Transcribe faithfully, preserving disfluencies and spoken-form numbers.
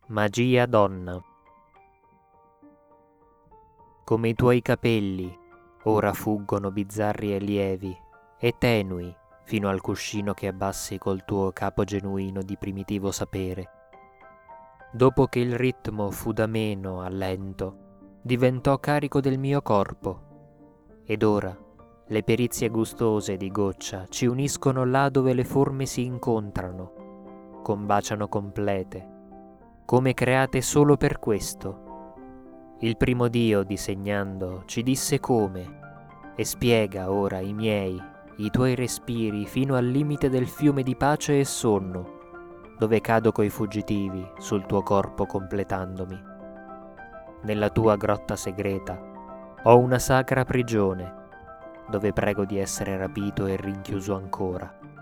Magia donna. Come i tuoi capelli, ora fuggono bizzarri e lievi, e tenui, fino al cuscino che abbassi col tuo capo genuino di primitivo sapere. Dopo che il ritmo fu da meno a lento, diventò carico del mio corpo, ed ora le perizie gustose di goccia ci uniscono là dove le forme si incontrano, combaciano complete, come create solo per questo. Il primo Dio, disegnando, ci disse come, e spiega ora i miei, i tuoi respiri fino al limite del fiume di pace e sonno, dove cado coi fuggitivi sul tuo corpo completandomi. Nella tua grotta segreta ho una sacra prigione, dove prego di essere rapito e rinchiuso ancora.